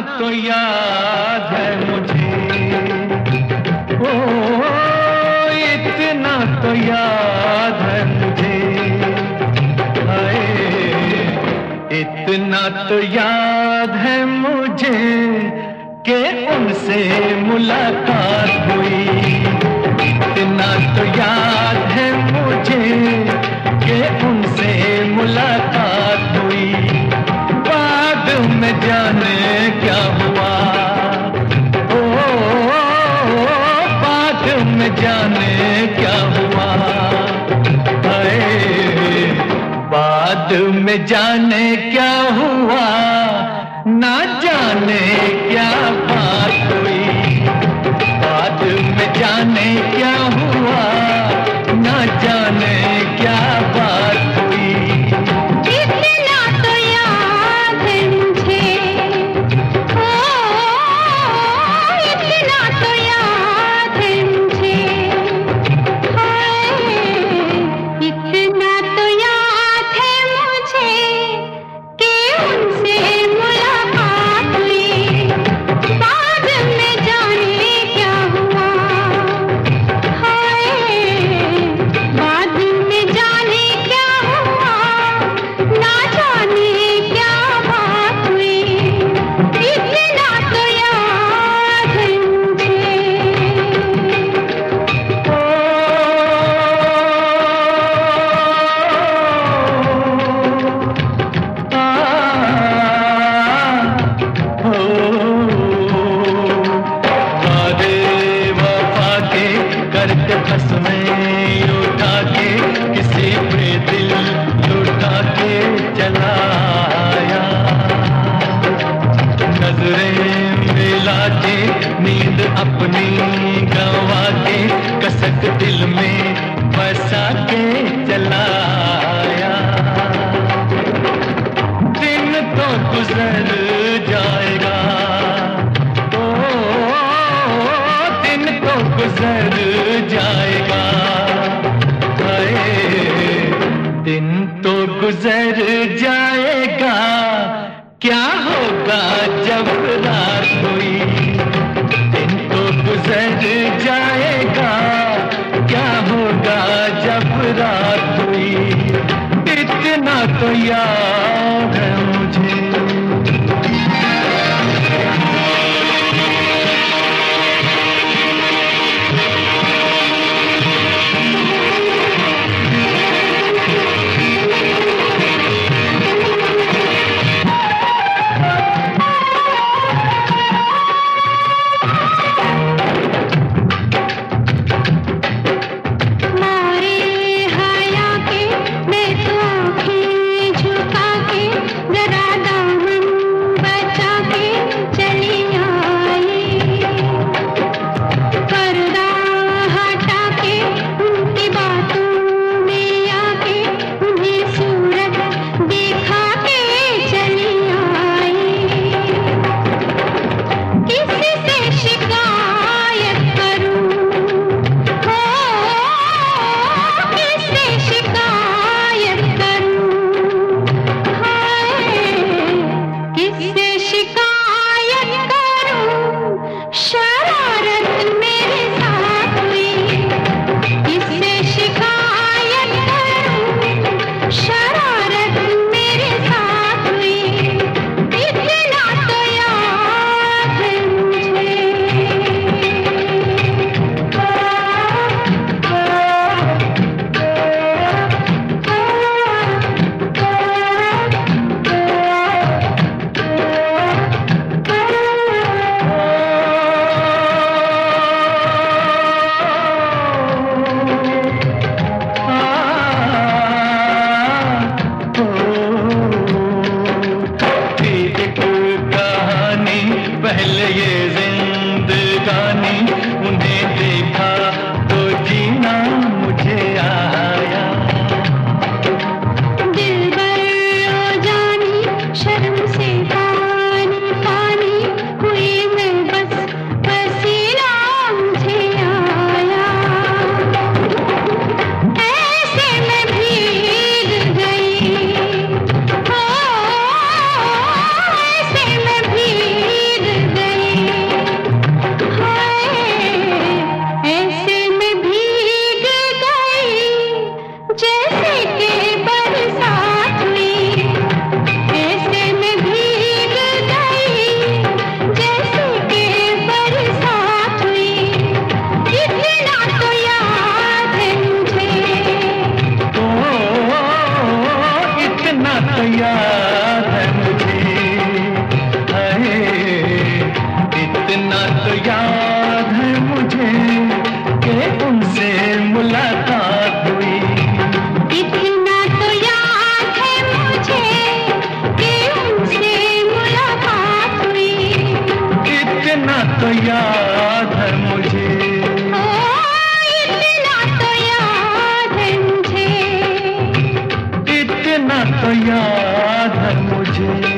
तो याद है मुझे, ओ इतना तो याद है मुझे, हाय इतना तो याद है मुझे कि उनसे मुलाकात हुई। इतना तो याद है मुझे कि उनसे मुलाकात हुई। बाद में जाने क्या हुआ, ओ बाद में जाने क्या हुआ, हाय बाद में जाने क्या हुआ, ना जाने क्या बात हुई। बाद में जाने क्या हुआ, ना जाने क्या बात हुई। इतना तो याद है मुझे, ओ इतना तो याद है मुझे, हाय इतना तो याद है मुझे कि उनसे मुलाकात हुई। बाद में जाने क्या हुआ, हाय बाद में जाने क्या हुआ, ना जाने क्या बात हुई। इतना तो याद है मुझे। वादे वफा के करके बस में उठा के किसी पे दिल लुटा के चला आया। नजरें मिला के नींद अपनी गंवा के कसक दिल में बसा के चला आया। दिन तो गुजर जाएगा, ओ दिन तो गुजर जाएगा, हाय दिन तो गुजर जाएगा, क्या होगा जब रात हुई। दिन तो गुजर जाएगा, क्या होगा जब रात हुई। इतना तो याद है मुझे। मोरे हया के मैं तो आँखें झुका याद है मुझे, इतना तो याद है मुझे, इतना तो याद है मुझे।